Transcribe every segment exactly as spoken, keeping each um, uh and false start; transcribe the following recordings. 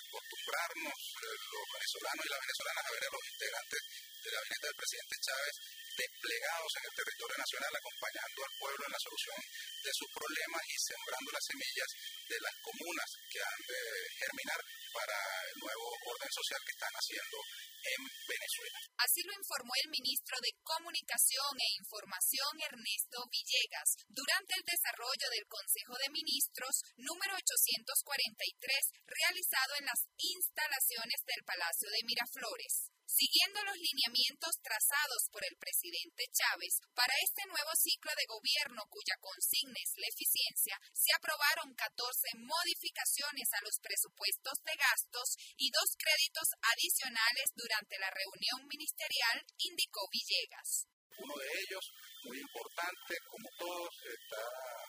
acostumbrarnos eh, los venezolanos y las venezolanas a ver a los integrantes del gabinete del presidente Chávez desplegados en el territorio nacional, acompañando al pueblo en la solución de sus problemas y sembrando las semillas de las comunas que han de germinar para el nuevo orden social que están haciendo en Venezuela. Así lo informó el ministro de Comunicación e Información, Ernesto Villegas, durante el desarrollo del Consejo de Ministros número ochocientos cuarenta y tres, realizado en las instalaciones del Palacio de Miraflores. Siguiendo los lineamientos trazados por el presidente Chávez, para este nuevo ciclo de gobierno cuya consigna es la eficiencia, se aprobaron catorce modificaciones a los presupuestos de gastos y dos créditos adicionales durante la reunión ministerial, indicó Villegas. Uno de ellos, muy importante, como todos, está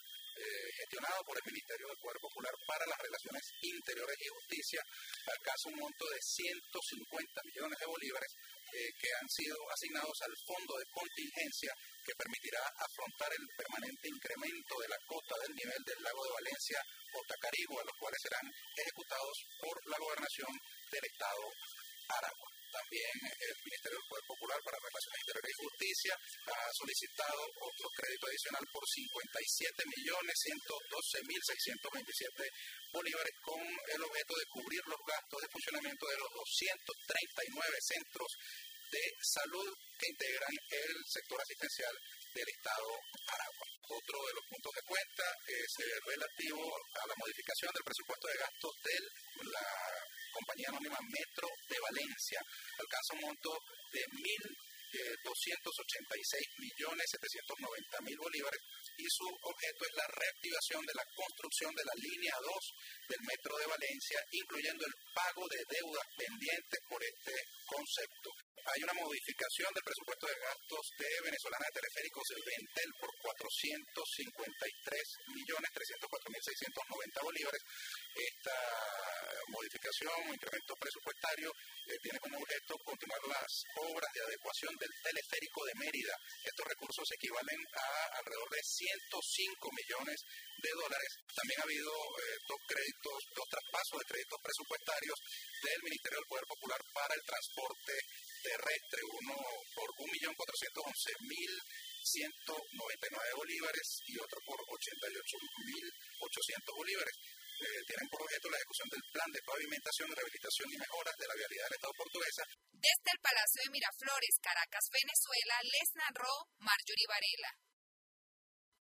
eh, gestionado por el Ministerio del Poder Popular para las Relaciones Interiores y Justicia, alcanza un monto de ciento cincuenta millones de bolívares eh, que han sido asignados al Fondo de Contingencia, que permitirá afrontar el permanente incremento de la cota del nivel del lago de Valencia, Cota Carigua, los cuales serán ejecutados por la Gobernación del Estado Aragua. También el Ministerio del Poder Popular para Relaciones Interiores y Justicia ha solicitado otro crédito adicional por cincuenta y siete millones ciento doce mil seiscientos veintisiete bolívares con el objeto de cubrir los gastos de funcionamiento de los doscientos treinta y nueve centros de salud que integran el sector asistencial del Estado Aragua. Otro de los puntos de cuenta es eh, relativo a la modificación del presupuesto de gastos de la compañía anónima Metro de Valencia. Alcanza un monto de mil doscientos ochenta y seis millones setecientos noventa mil bolívares y su objeto es la reactivación de la construcción de la línea dos del Metro de Valencia, incluyendo el pago de deudas pendientes por este concepto. Hay una modificación del presupuesto de gastos de Venezolana de Teleféricos del Ventel por cuatrocientos cincuenta y tres millones trescientos cuatro mil seiscientos noventa bolívares. Esta modificación o incremento presupuestario eh, tiene como objeto continuar las obras de adecuación del teleférico de Mérida. Estos recursos equivalen a alrededor de ciento cinco millones de dólares. También ha habido eh, dos créditos, dos traspasos de créditos presupuestarios del Ministerio del Poder Popular para el transporte terrestre, uno por un millón cuatrocientos once mil ciento noventa y nueve bolívares y otro por ochenta y ocho mil ochocientos bolívares. Eh, tienen por objeto la ejecución del plan de pavimentación, rehabilitación y mejoras de la vialidad del Estado portuguesa. Desde el Palacio de Miraflores, Caracas, Venezuela, les narró Marjorie Varela.